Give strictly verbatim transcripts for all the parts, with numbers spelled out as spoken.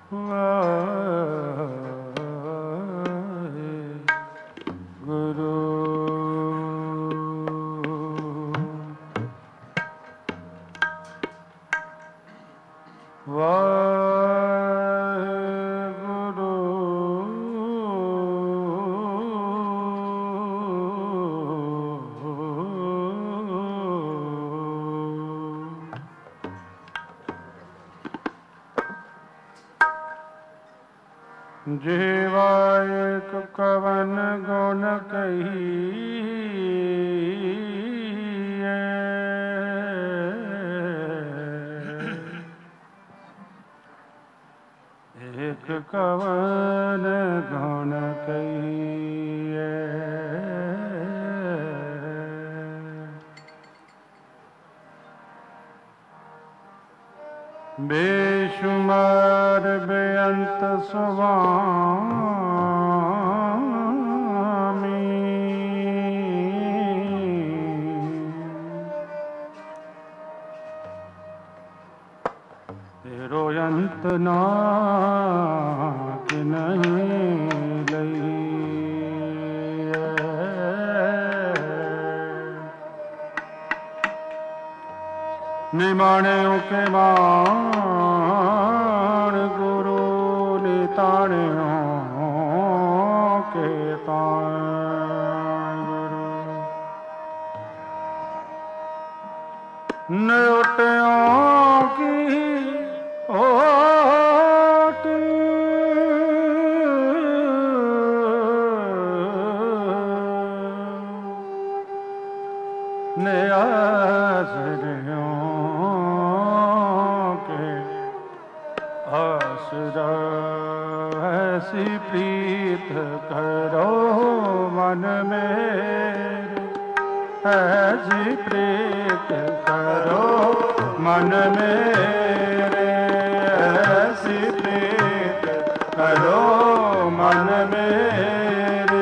जीवायक कवन गुण कहिए, एक कवन गुण कहिए। बेशुमार बेअंत स्वामी, तेरो अंत ना कि नहीं लइए। निमाणियों के मान गुरु निताणियों के ताण गुरु, न्योटियों की ओट नियासरियों ऐसी प्रीत करो मन मेरे, ऐसी प्रीत करो मन मेरे, ऐसी प्रीत करो मन मेरे।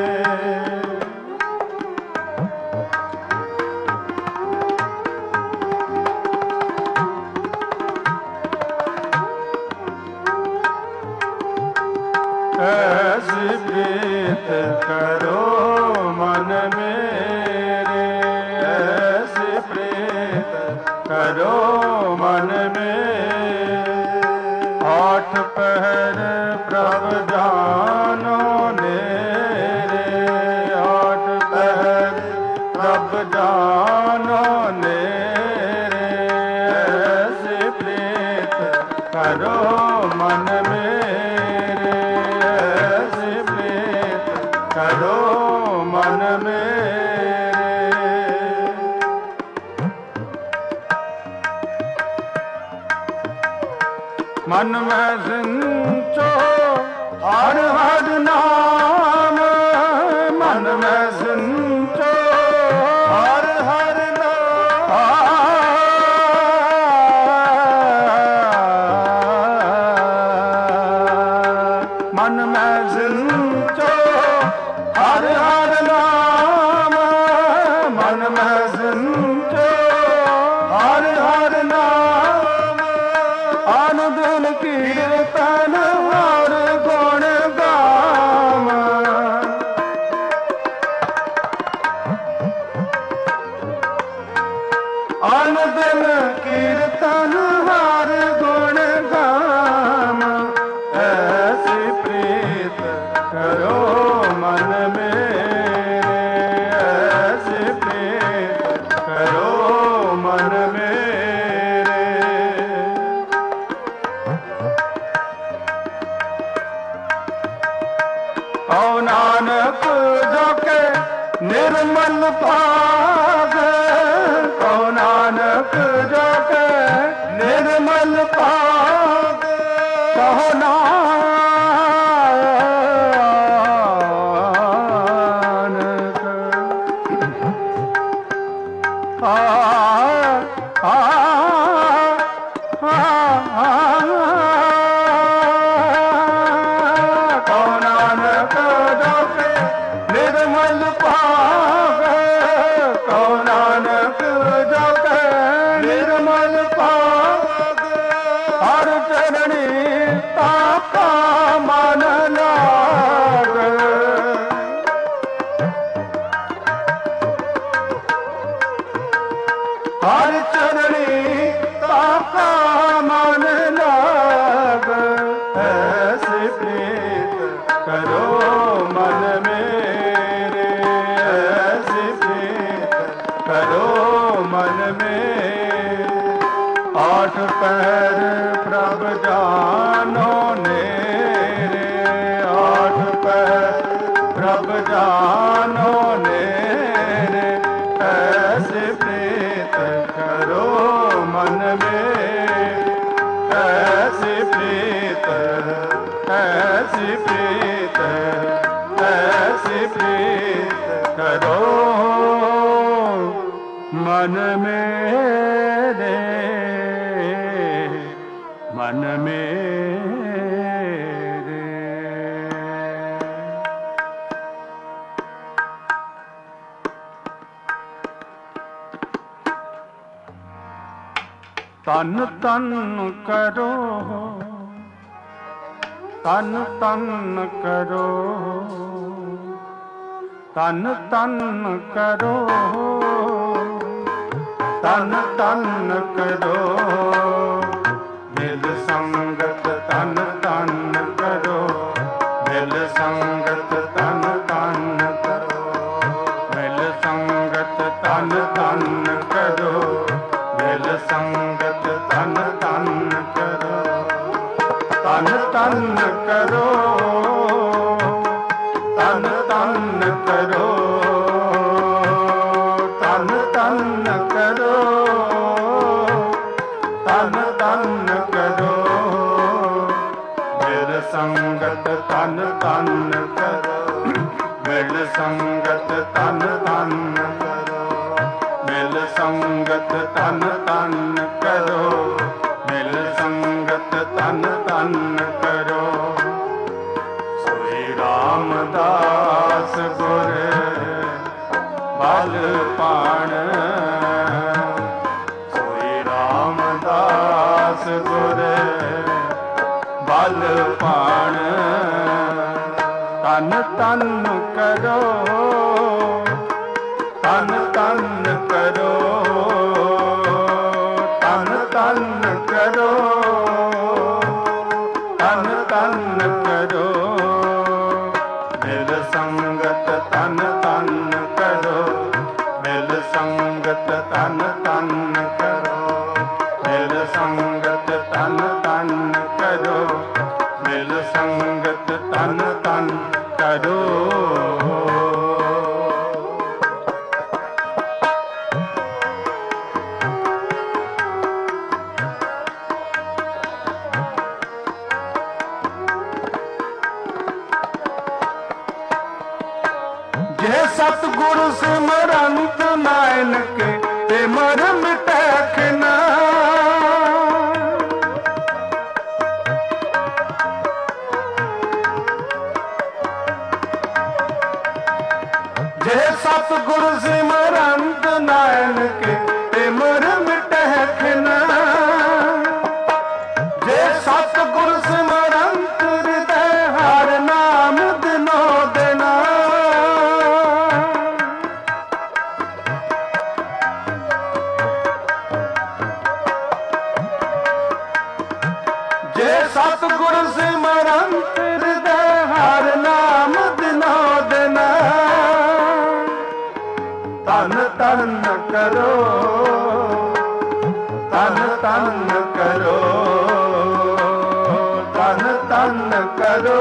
ऐसी प्रीत करो मन मेरे, ऐसी प्रीत करो मन मेरे। आठ पहर प्रभ जानो नेरे, आठ पहर प्रभ जानो नेरे, ऐसी प्रीत करो मन मेरे, करो मन मेरे। मन में सिंचो हर हर नाम, मन में सिंचो हर हर नाम, मन में सिंचो हर हर नाम, मन में सिंचो हर हर नाम। अनुदिन कीर्तन हर गुण गाम, अनुदिन कीर्तन हर गुण गाम। ऐसी प्रीत करो मन मेरे, ऐसी प्रीत करो मन मेरे। ओ नानक जो के निर्मल पाग, ओ नानक जो के निर्मल पाग, कहो नानक। आ आ कहो नानक जो के निर्मल पाग, कहो नानक जो के निर्मल पाग। हर चरणी ताका पैर प्रभ जानो नेरे, आठ पैर प्रभ जानो नेरे, ऐसे प्रीत करो मन में, ऐसी प्रीत, ऐसी प्रीत, ऐसी प्रीत करो मन मेरे, मन मेरे। तन तन करो, तन तन करो, तन तन करो, तन तन करो, मिल संगत तन तन करो, मिल संगत तन तन करो, मिल संगत तन तन करो, मिल संगत तन तन करो, तन तन करो, तन तन करो, तन तन करो, तन तन करो, मिल संगत तन तन करो, मिल संगत तन तन करो, मिल संगत तन तन करो, मिल संगत तन तन करो। सोई रामदास गुर बल पाण, सोई रामदास गुर बल पाण, तन तन करो, तन तन करो, तन तन करो, तन तन करो, मिल संगत तन तन करो, मिल संगत तन तन करो, मिल संगत तन तन करो, मिल संगत तन तन करो। जे सतगुरु सिमरंत नायन के, ते मर मिटैख ना। जे सतगुरु सिमरंत नायन के, ते मर मिटैख ना। जे सतगुरु सिमरंत हृदय हर नाम दिनो दिना। जे सतगुरु सिमरंत हृदय हर नाम दिनो दिना। तन तन करो, तन तन करो, तन तन करो,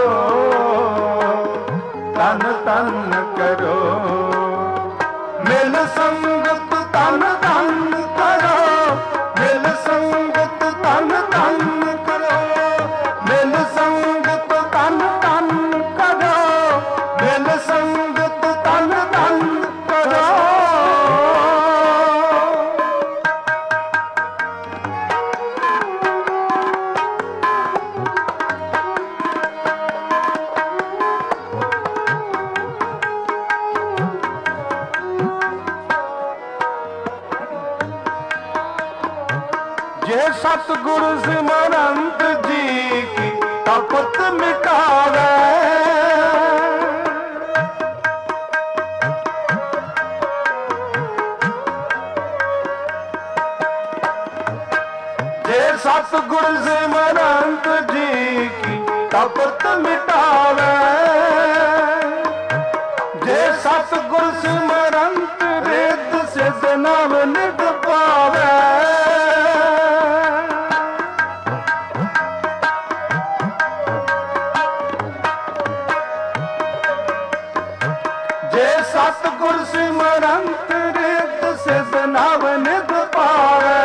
तन तन करो, मिल संगत तन तन करो, मिल संगत तन तन करो, मिल संगत तन तन करो, मिल संगत तन तन करो। जे सतगुरु सिमरंत जी की तपत मिटावे। जे सतगुरु सिमरंत जी की तपत मिटावे। जे सतगुरु सिमरंत रेत से नव नित पावे। सिमरंत रित सिद्ध नव निध पावै।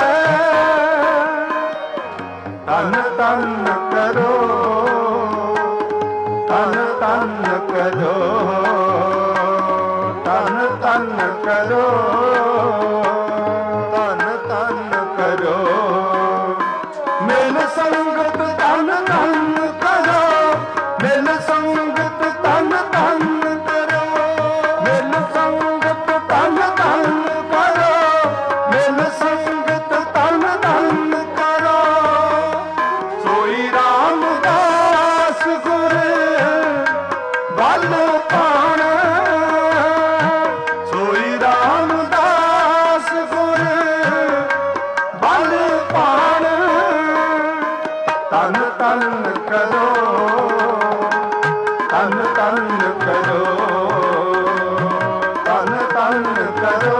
तन तन करो तन तन करो तन तन करो तन तन करो। मिल संगत तन तन करो मिल संगत तन तन करो मिल संगत तन तन करो मिल संगत तन तन करो। सोई रामदास गुर बल पाण सोई रामदास गुर बल पाण। तन तन करो तन तन करो तन तन करो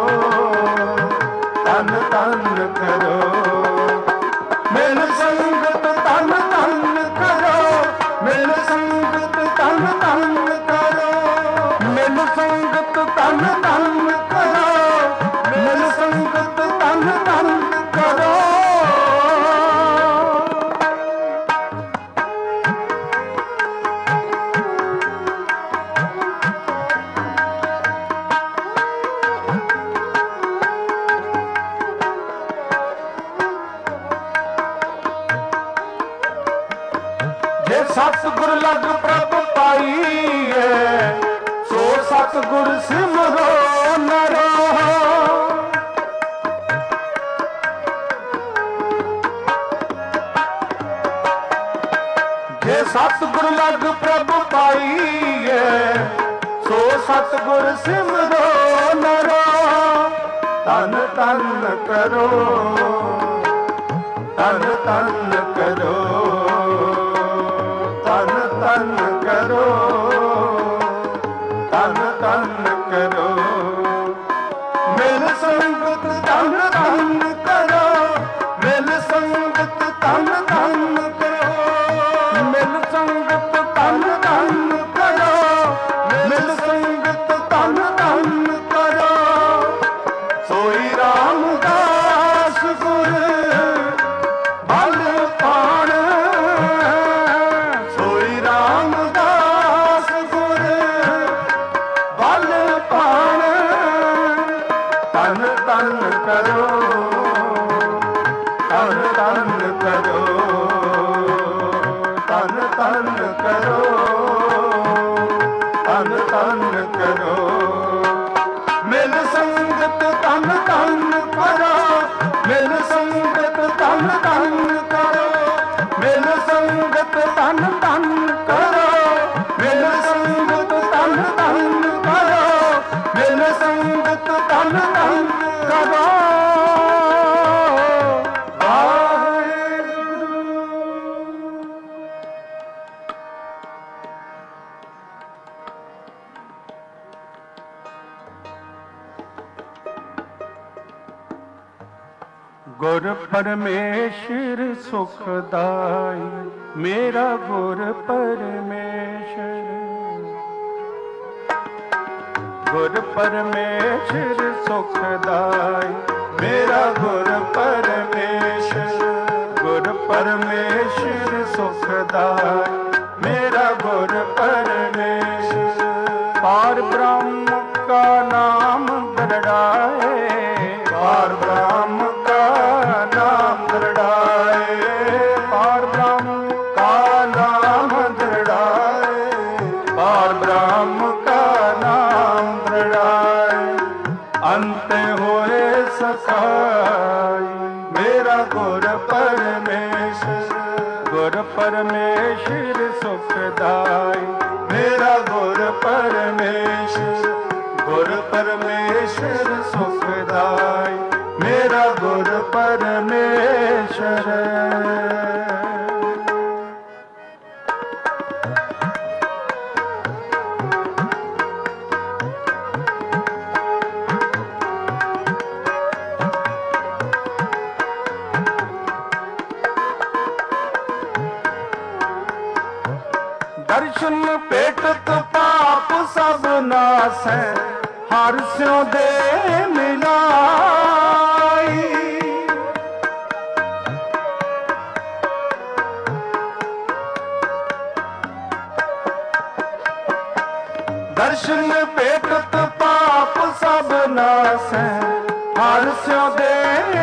तन तन करो। मिल संगत तन तन करो मिल संगत तन तन करो मिल संगत तन तन करो मिल संगत तन तन करो। जे सतगुर लग प्रभ पाईए सो सतगुर सिमरो नरो। जे सतगुर लग प्रभ पाईए सो सतगुर सिमरो नरो। तन तन करो तन तन करो तन तन करो तन तन करो। मिल संगत तन तन करो मिल संगत तन तन करो मिल संगत तन तन करो मिल संगत तन तन करो। सोई रामदास गुर बल पाण सोई रामदास गुर बल पाण। तन तन करो तन तन करो तन तन करो तन तन करो। मिल संगत तन तन करो मिल संगत तन तन करो मिल संगत तन तन करो मिल संगत तन तन करो मिल संगत तन तन करो। गुर परमेश्वर सुखदाई मेरा गुर परमेश्वर। गुर परमेश्वर सुखदाई मेरा गुर परमेश्वर। गुर परमेश्वर सुखदाई मेरा गुर परमेश्वर। पार ब्रह्म का नाम दृढ़ाए पार ब्रह्म का नाम दृढ़ाए पार ब्रह्म का नाम दृढ़ाए पार ब्रह्म का नाम दृढ़ाए। अंत होए सखाई मेरा गुर परमेश्वर। गुर परमेश्वर सुखदाई मेरा गुर परमेश्वर। गुर परमेश्वर सुखदाई मेरा गुर परमेश्वर। दर्शन पेटत पाप सब नासै हर स्यों दे मिलाई। दर्शन भेटत पाप सब नासै, हर स्यों दे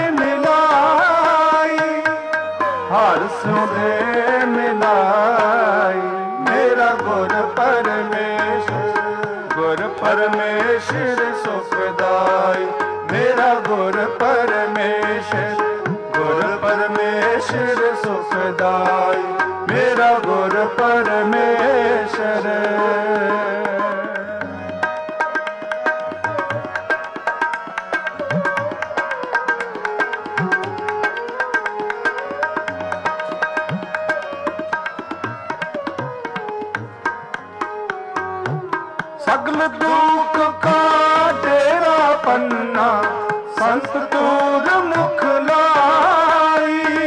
मिलाई। हर स्यों दे मिलाई। मेरा गुर परमेश्वर, गुर परमेश्वर सुखदाई। मेरा गुर परमेश्वर, गुर परमेश्वर सुखदाई। मेरा गुर परमेश्वर। सगल दुख का डेरा पन्ना, संत तूर मुख लाई।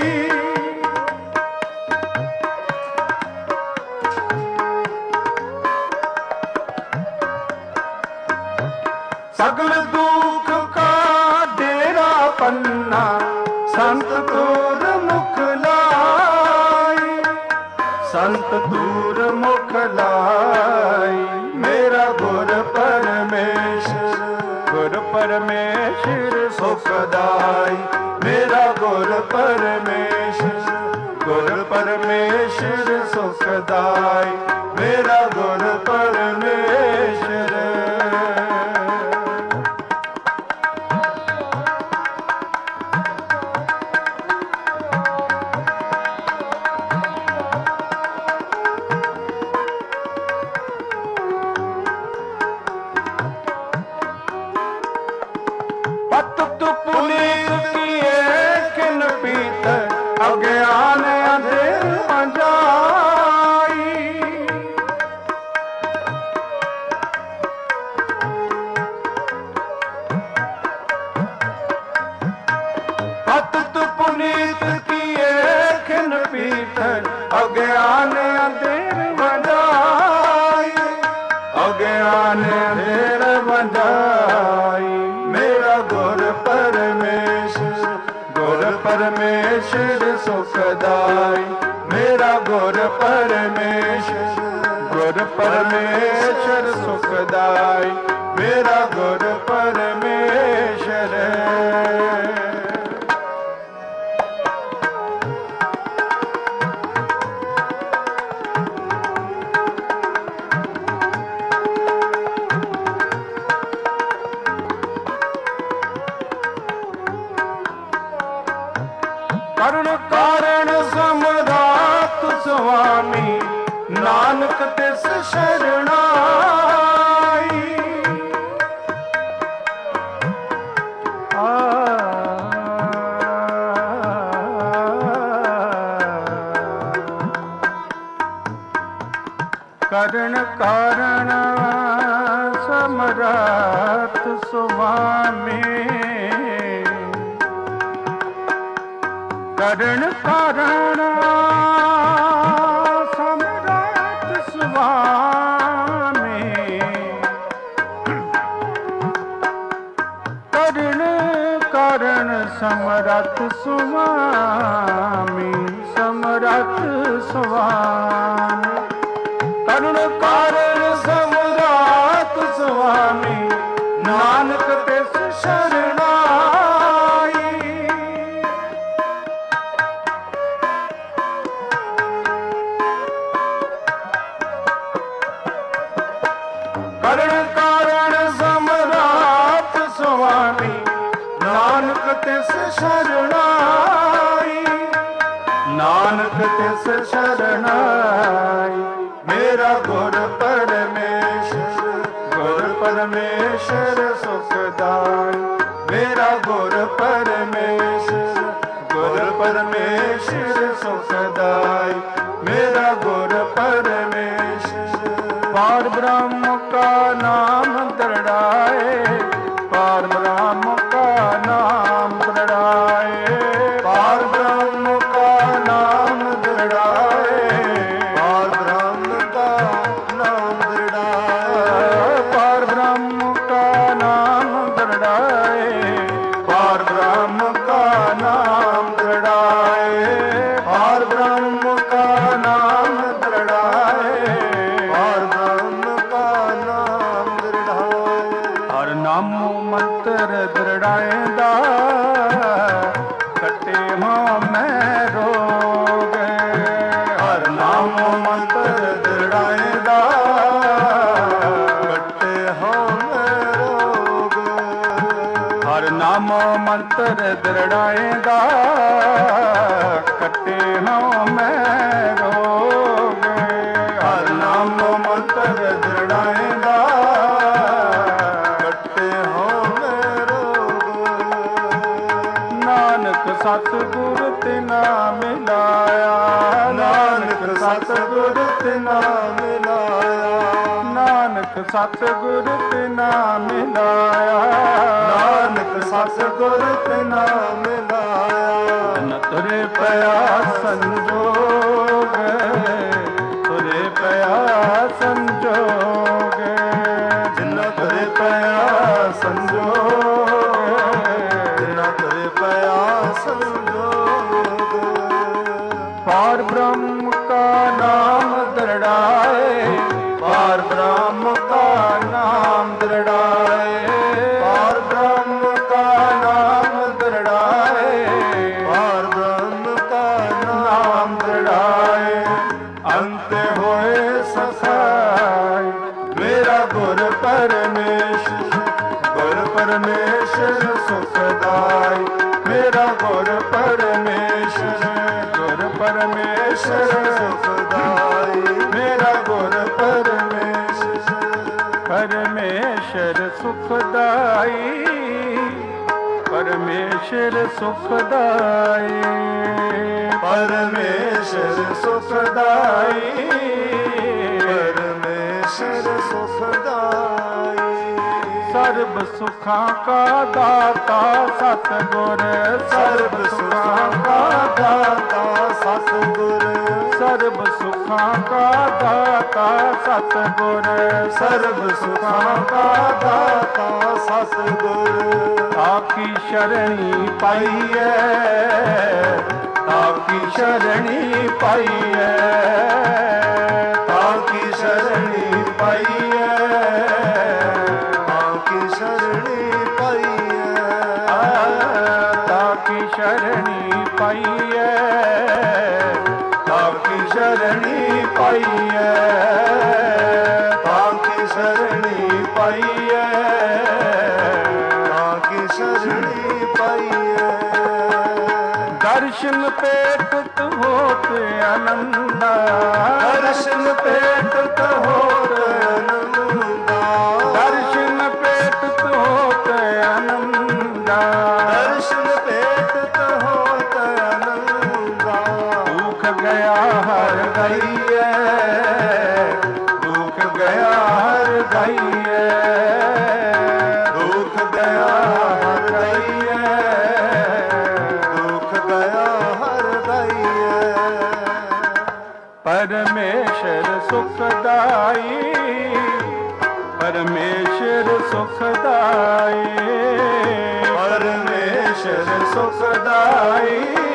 सगल दुख का डेरा पन्ना, संत तूर मुख लाई। संत तूर मुख लाई। मेरा गुर परमेश्वर, गुर परमेश्वर सुखदाई। मेरा गुर परमेश्वर, गुर परमेश्वर सुखदाई। मेरा गुर परमेश्वर। पतत पुनीत किए किन पीतर, अज्ञान अंधेर जाई। पतत पुनीत किए किन पीतर, अज्ञान अंधेर जाई। अज्ञान अंधेर जाई। मेरा गुर परमेश्वर, गुर परमेश्वर सुखदाई। मेरा गुर परमेश्वर, गुर परमेश्वर सुखदाई। मेरा गुर परमेश्वर। करुण कारण समरात स्वामी, नानक तिस शरणाई। आ करुण कारण समरात स्वामी। करण कारण सम्राट स्वामी। करण कारण सम्राट स्वामी। सम्राट स्वामी। करण कारण सम्राट स्वामी, नानक तिस शरणाई। करण कारण सम्राट स्वामी, नानक तिस शरणाई। नानक तिस शरणाई। मेरा गुर परमेश्वर, गुर परमेश्वर सुखदाई। मेरा गुर परमेश्वर, गुर परमेश्वर सुखदाई। मेरा गुर परमेश्वर। पार ब्रह्म का नाम दृढ़ाए, पार ब्रह्म का नाम दृढ़ाए। पार ब्रह्म का नाम दृढ़ाए। पार ब्रह्म का नाम दृढ़ाए। पार ब्रह्म का ਨਾਮ ਮੰਤਰ ਦ੍ਰਿੜਾਏਂਦਾ ਕੱਟੇ ਹਉਮੈ ਰੋਗ। ਹਰ ਨਾਮ ਮੰਤਰ ਦ੍ਰਿੜਾਏਂਦਾ ਕੱਟੇ ਹਉਮੈ ਰੋਗ। ਹਰ ਨਾਮ ਮੰਤਰ ਦ੍ਰਿੜਾਏਂਦਾ ਕੱਟੇ ਹਉਮੈ ਰੋਗ। ਨਾਨਕ ਸਤਿਗੁਰ ਤਿਨਾ ਮਿਲਾਇਆ, ਨਾਨਕ ਸਤਿਗੁਰ ਤਿਨਾ ਮਿਲਾਇਆ, ਨਾਨਕ ਸਤਿਗੁਰ ਤਿਨਾ ਮਿਲਾਇਆ, ਨਾਨਕ ਸਤਿਗੁਰ ਤਿਨਾ ਮਿਲਾਇਆ। ਨ ਤੁਰੇ ਪਿਆ ਸੰਜੋਗ, ਤੁਰੇ ਪਿਆ ਸੰਜੋਗ, ਜਿਨ ਤੁਰੇ ਪਿਆ ਸੰਜੋਗ, ਜਿਨ ਤੁਰੇ ਪਿਆ ਸੰਜੋਗ। ਪਾਰ ਬ੍ਰਹਮ ਕਾ ਨਾਮ ਦ੍ਰਿੜਾਏ, ਪਾਰ ਬ੍ਰਹਮ ਕਾ ਨਾਮ ਦ੍ਰਿੜਾਏ, ਪਾਰ ਬ੍ਰਹਮ ਕਾ ਨਾਮ ਦ੍ਰਿੜਾਏ, ਪਾਰ ਬ੍ਰਹਮ ਕਾ ਨਾਮ ਦ੍ਰਿੜਾਏ। ਅੰਤ ਹੋਏ ਸਸਾਈ ਮੇਰਾ ਗੁਰ ਪਰਮੇਸ਼ਰ, ਗੁਰ ਪਰਮੇਸ਼ਰ ਸੁਖਦਾਈ ਮੇਰਾ ਗੁਰ ਪਰਮੇਸ਼ਰ, ਗੁਰ ਪਰਮੇਸ਼ਰ ਸੁਖਦਾਈ ਮੇਰਾ ਗੁਰ ਪਰਮੇਸ਼ਰ। ਪਰਮੇਸ਼ਰ ਸੁਖਦਾਈ, ਪਰਮੇਸ਼ਰ ਸੁਖਦਾਈ, ਪਰਮੇਸ਼ਰ ਸੁਖਦਾਈ, ਪਰਮੇਸ਼ਰ ਸੁਖਦਾਈ। ਸਰਬ ਸੁਖਾਂ ਕਾ ਦਾਤਾ ਸਤਿਗੁਰ, ਸਰਬ ਸੁਖਾਂ ਕਾ ਦਾਤਾ ਸਤਿਗੁਰ, ਸਰਬ ਸੁਖਾਂ ਕਾ ਦਾਤਾ ਸਤਿਗੁਰ, ਸਰਬ ਸੁਖਾਂ ਕਾ ਦਾਤਾ ਸਤਿਗੁਰ। ਤਾਕੀ ਸ਼ਰਣੀ ਪਾਈਐ, ਤਾਕੀ ਸ਼ਰਣੀ ਪਾਈਐ, ਤਾਕੀ ਸ਼ਰਣੀ ਪਾਈਐ, ਤਾਕੀ ਸ਼ਰਣੀ ਪਾਈਐ, ਤਾਕੀ ਸ਼ਰਣੀ ਪਾਈਐ, ਤਾਕੀ ਸ਼ਰਣੀ ਪਾਈਐ, ਤਾਕੀ ਸ਼ਰਣੀ ਪਾਈਐ, ਤਾਕੀ ਸ਼ਰਣੀ ਪਾਈਐ। ਦਰਸ਼ਨ ਪੇਟਤ ਹੋਤ ਆਨੰਦਾ, ਦਰਸ਼ਨ ਪੇਟਤ ਹੋਤ ਆਨੰਦਾ, ਦਰਸ਼ਨ ਪੇਟਤ ਹੋਤ ਆਨੰਦਾ, ਦਰਸ਼ਨ ਪੇਟਤ ਹੋਤ ਆਨੰਦਾ। ਦੁਖ ਗਿਆ ਹਰ ਗਈਐ, ਦੁਖ ਗਿਆ ਹਰ ਗਈਐ, ਦੁਖ ਗਿਆ ਹਰ ਗਈਐ, ਦੁਖ ਗਿਆ ਹਰ ਗਈਐ। ਪਰਮੇਸ਼ਰ ਸੁਖਦਾਈ, ਪਰਮੇਸ਼ਰ ਸੁਖਦਾਈ, ਪਰਮੇਸ਼ਰ ਸੁਖਦਾਈ,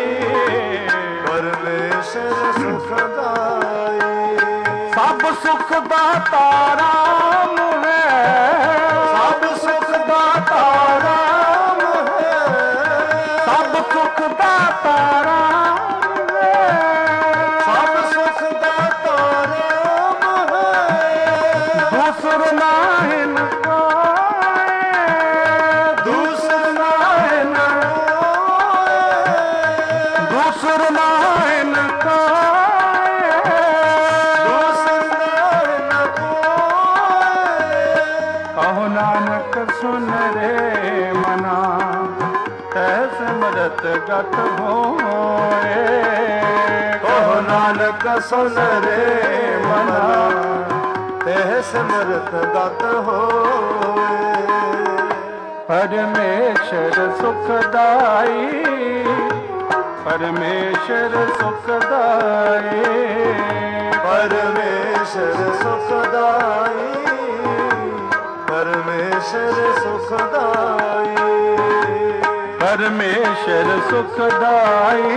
ਪਰਮੇਸ਼ਰ ਸੁਖਦਾਈ। ਸਭ ਸੁਖ ਦਾਤਾ ਰਾਮ ਹੈ, ਸਭ ਸੁਖ ਦਾਤਾ ਰਾਮ ਹੈ, ਸਭ ਸੁਖ ਦਾਤਾ ਰਾਮ ਹੈ, ਸਭ ਸੁਖ ਦਾਤਾ ਰਾਮ ਹੈ। ਦੂਸਰ ਨਾਹਿਨ ਕੋਇ, ਦੂਸਰ ਨਾਹਿਨ ਕੋਇ, ਦੂਸਰ ਨਾਹਿਨ ਕੋਇ, ਦੂਸਰ ਨਾਹਿਨ ਕੋਇ। ਕਹੋ ਨਾਨਕ ਸੁਨ ਰੇ ਮਨਾ, ਤੈ ਸਿਮਰਤ ਗਤ ਹੋਏ। ਕਹੋ ਨਾਨਕ ਸੁਨ ਰੇ ਮਨਾ, ਤੈ ਸਿਮਰਤ ਗਤ ਹੋਏ। ਪਰਮੇਸ਼ਰ ਸੁਖਦਾਈ, ਪਰਮੇਸ਼ਰ ਸੁਖਦਾਈ, ਪਰਮੇਸ਼ਰ ਸੁਖਦਾਈ, ਪਰਮੇਸ਼ਰ ਸੁਖਦਾਈ, ਪਰਮੇਸ਼ਰ ਸੁਖਦਾਈ,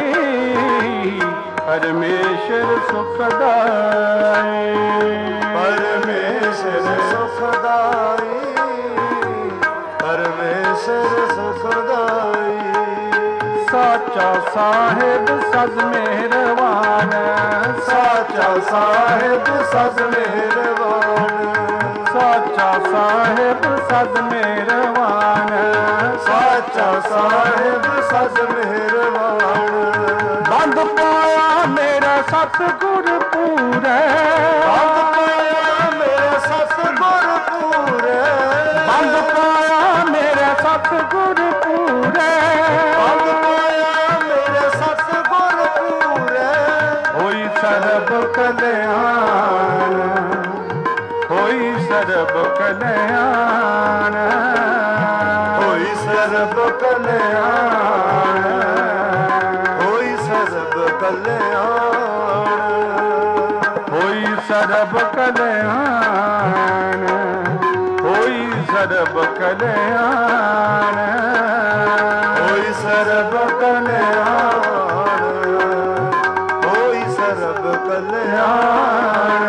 ਪਰਮੇਸ਼ਰ ਸੁਖਦਾਈ, ਪਰਮੇਸ਼ਰ ਸੁਖਦਾਈ, ਪਰਮੇਸ਼ਰ ਸੁਖਦਾਈ। ਸਾਚਾ साहिब सद मेहरबान, साचा साहिब सद मेहरबान, साचा साहिब सद मेहरबान, साचा साहिब सद मेहरबान। बंद पाया मेरा सतगुर पूरे, बंद पाया मेरा सतगुर पूरे, बंद पाया मेरा सतगुर पूरे, बंद पाया मेरा सतगुर पूरे। होई सर्ब कल्याण, होई सर्ब कल्याण, होई सर्ब कल्याण, होई सर्ब कल्याण, होई सर्ब कल्याण, होई सर्ब कल्याण, होई सर्ब कल्याण, होई सर्ब कल्याण।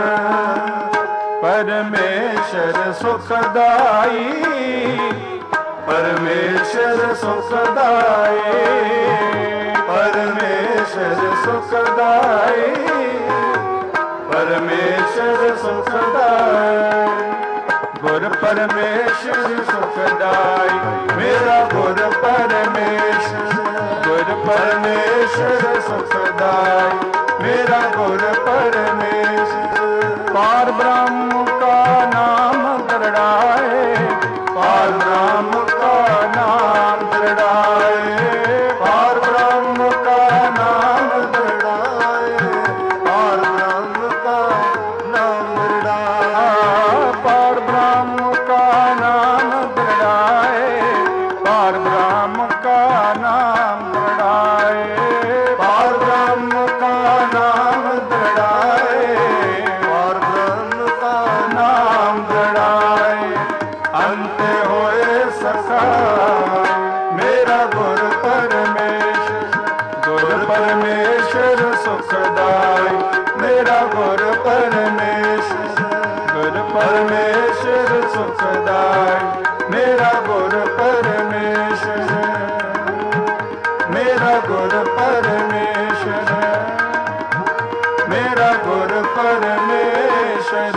परमेश्वर सुखदाई, परमेश्वर सुखदाई, परमेश्वर सुखदाई, परमेश्वर सुखदाई। गुर परमेश्वर सुखदाई, मेरा गुर परमेश्वर, गुर परमेश्वर सुखदाई, मेरा गुर परमेश्वर। पार ब्रह्म का नाम दृढ़ाए, पार ब्रह्म का नाम दृढ़ाए, पार ब्रह्म का नाम दृढ़ाए, पार ब्रह्म का नाम दृढ़ाए, पार ब्रह्म का नाम दृढ़ाए, पार ब्रह्म का नाम दृढ़ाए, पार ब्रह्म का नाम दृढ़ाए, पार ब्रह्म का नाम दृढ़ाए। अंत होए सखा मेरा गुर परमेश्वर, गुर परमेश्वर सुखदाई, मेरा गुर परमेश्वर, गुर परमेश्वर सुखदाई, मेरा गुर परमेश्वर, मेरा गुर परमेश्वर, मेरा गुर परमेश्वर।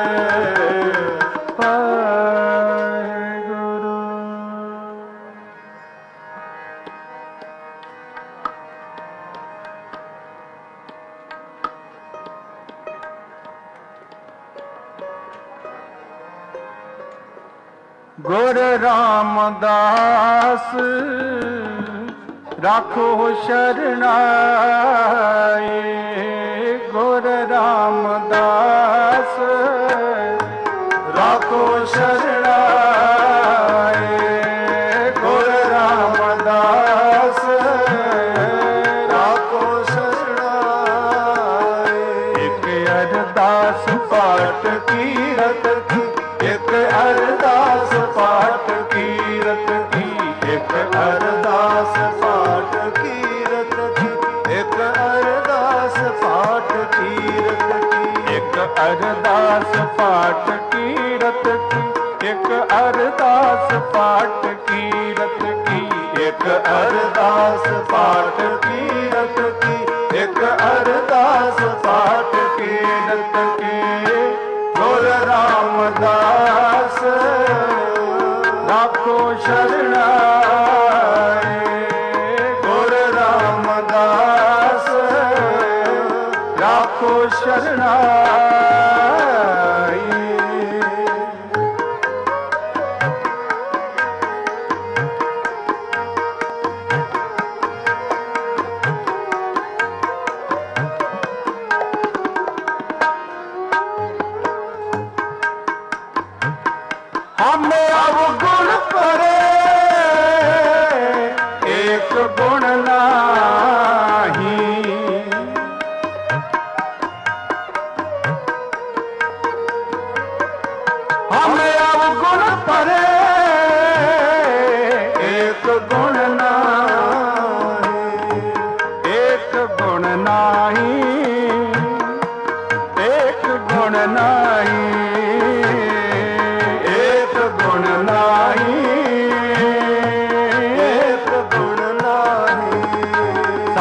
गुर रामदास राखो शरणाई, गुर रामदास राखो शरणाई, गुर रामदास राखो शरणाई। एक अरदास पाठ कीरत की, एक अरदास पाठ कीरत की, एक अरदास पाठ कीरत की, एक अरदास पाठ कीरत की, एक अरदास पाठ कीरत की, एक अरदास पाठ कीरत की, एक अरदास पाठ कीरत की, एक अरदास पाठ कीरत की। गुर रामदास राखो शरणाई, गुर रामदास राखो शरणाई। हमें अवगुण परे एक गुण नाही, हमें अवगुण परे एक गुण नाही, एक गुण नाही, एक गुण नाही, एक गुण नाही, एक गुण नाही।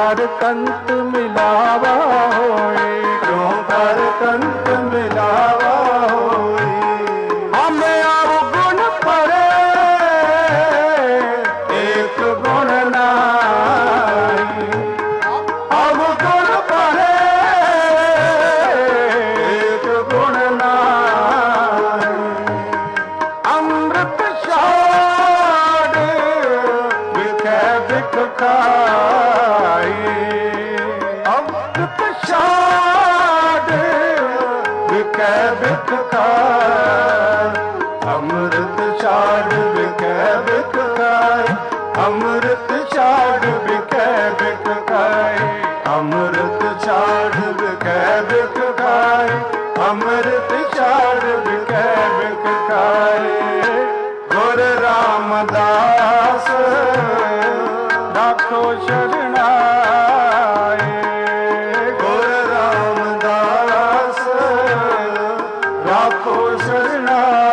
कर कंत मिलावा होए, क्यों कर कंत मिलावा होए। हमें अवगुण परे एक गुण नाई, अवगुण परे एक गुण नाई। अमृत शाद बिकै बिक खाई, अमृत शाद बिकै बिक खाई, अमृत शाद बिकै बिक खाई, अमृत शाद बिकै बिक खाई, अमृत शाद बिकै बिक खाई, अमृत शाद बिकै बिक खाई। गुर रामदास राखो शरणाए, गुर रामदास राखो शरणाए।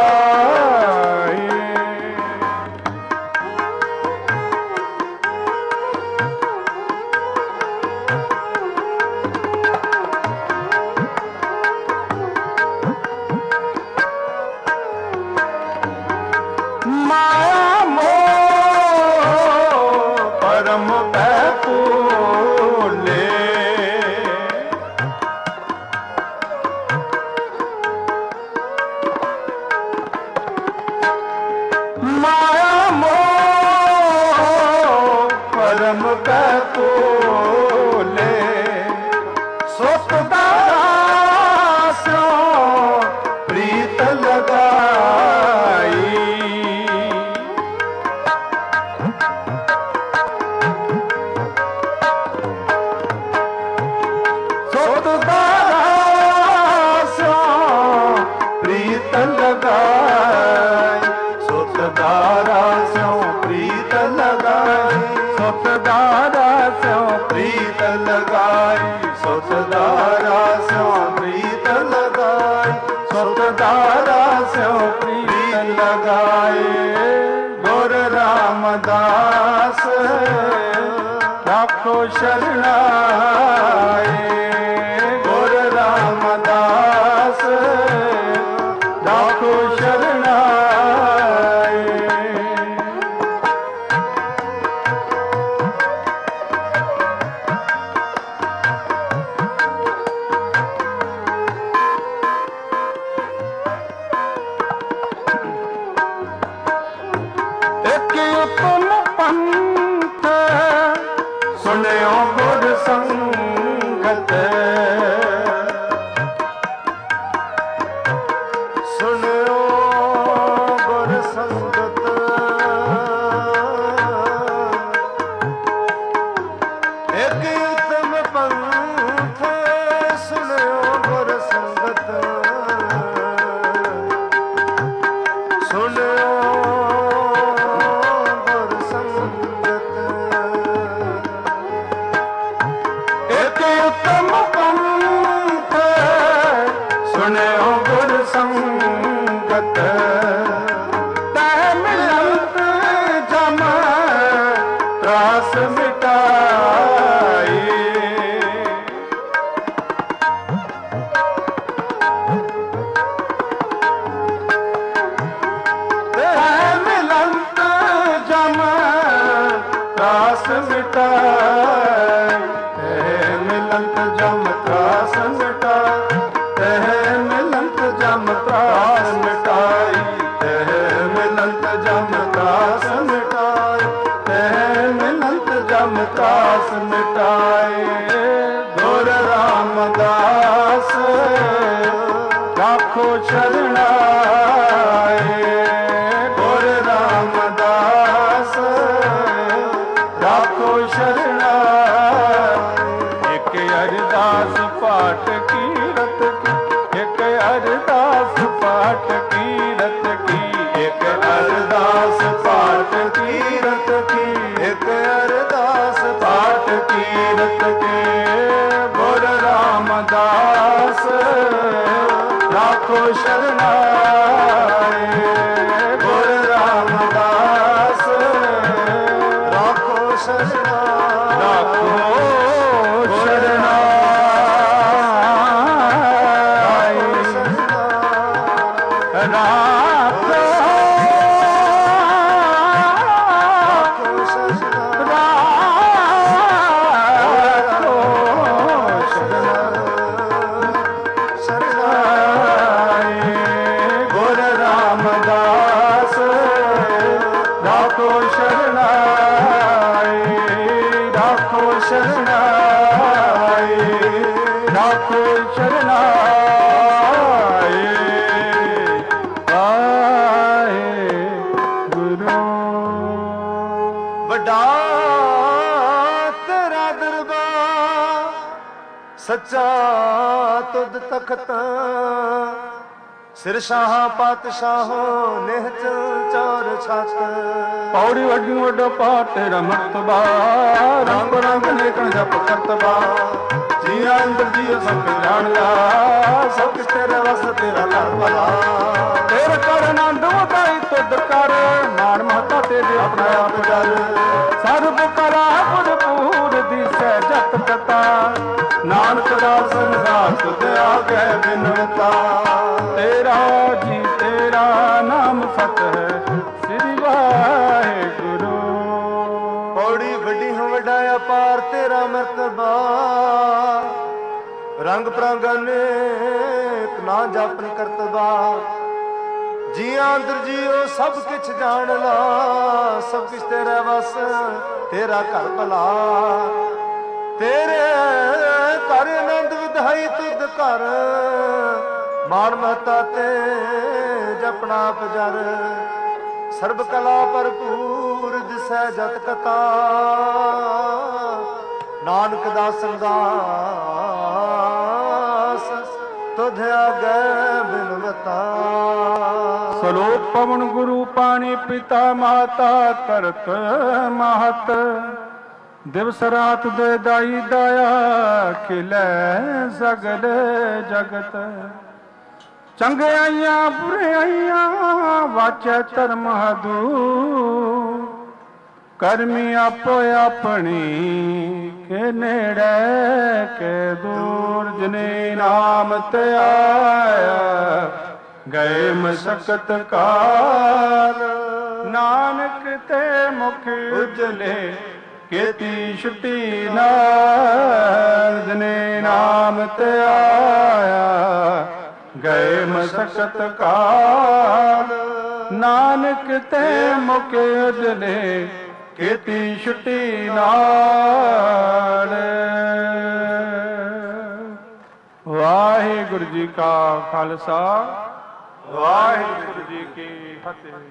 माया मोह परम भूले, माया मोह परम भूले, सुत दासों प्रीत लगाई, सुत दासों प्रीत लगाई, सुत दासों प्रीत लगाई, सुत दासों प्रीत लगाई, सुत दासों प्रीत लगाई, सुत दासों प्रीत लगाई। गुर रामदास राखो शरणाए, गुर रामदास राखो शरणाए। एक उत्तम पंथ सुनियो गुर संगत, सुनियो गुर संगत। एक उत्तम पंथ सुनियो गुर संगत, सुनियो गुर संगत। एक उत्तम पंथ सुनियो गुर संगत, तह मिलत जम त्रास मिटाई, तह मिलत जम त्रास मिटाई, तह मिलत जम त्रास मिटाई, तह मिलत जम त्रास मिटाई, तह मिलत जम त्रास मिटाई, तह मिलत जम त्रास मिटाई। गुर रामदास राखो शरणाए, गुर रामदास राखो शरणाए। एक अरदास पाठ कीरत की, एक अरदास पाठ कीरत की, एक अरदास पाठ कीरत की, एक अरदास पाठ कीरत की। गुर रामदास राखो शरण राखो शरणाई, राखो शरणाई, राखो शरणाई। वाहे गुरु वड्डा तेरा दरबार, सच्चा तुद तखत, सिर शाह पातशाहों निहचल चार छत। पौड़ी वड्डी वड्डा पाठ तेरा मर्तबा, रंग रंग नेकन जप करतबा। जिया इंद्र जियो सब जान ला, सब किस तेरे वस तेरा कर भला। तेरे कर आनंद उदाई तुद कर, मान महता तेरे अपना आप डर। सर्ब कला भरपूर दिसै जत कथा, नानक दास संसार तुझ आगे बिनवता। तेरा जी तेरा नाम सत है, श्री वाहेगुरु। पौड़ी वड्डी हो वड्डा अपार तेरा मर्तबा, रंग प्रांगण अनेक ना जापन करतबा। जिया अंदर जियो सब किछ जान ला, सब किछ तेरा वस तेरा कर भला। तेरे कर आनंद विधाई तुद कर, मान महता ते जपना पजर। सर्ब कला भरपूर दिसै जत कथा, नानक दासन दास तुध आगे बिनवता। सलोक पवन गुरु पानी पिता माता करत महत। दिवस रात दे दाई दाया, खिलै सगल जगत। चंगे आइया बुरे आइया, वाचै धर्म हदू। करमी आपो अपनी, के नेड़े के दूर। जिने नाम ते आया, गए मशक्कत काल। नानक ते मुख उजले, केती छुट्टी नाल। जिने नाम ते आया, गए मशक्कत काल। नानक ते मुख उजले, केती छुट्टी नाल। वाहिगुरु जी का खालसा, वाहिगुरु जी की फतेह।